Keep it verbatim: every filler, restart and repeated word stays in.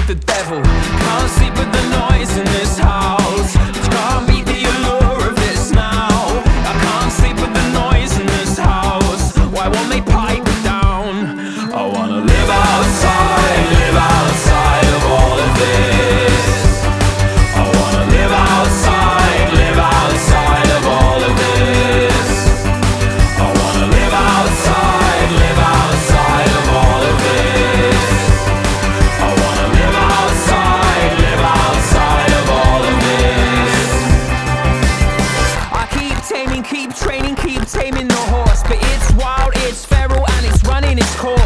with the devil. Can't sleep with the noise in this house. Can't beat the allure of this now. I can't sleep with the noise in this house. Why won't they pipe it down? I wanna live outside, live outside of all of this. I wanna live outside, live outside of all of this. I wanna live outside, live outside of all of this. I wanna live outside, live outside of all of this. I keep taming, keep training, keep taming the horse, but it's wild, it's feral, and it's running its course.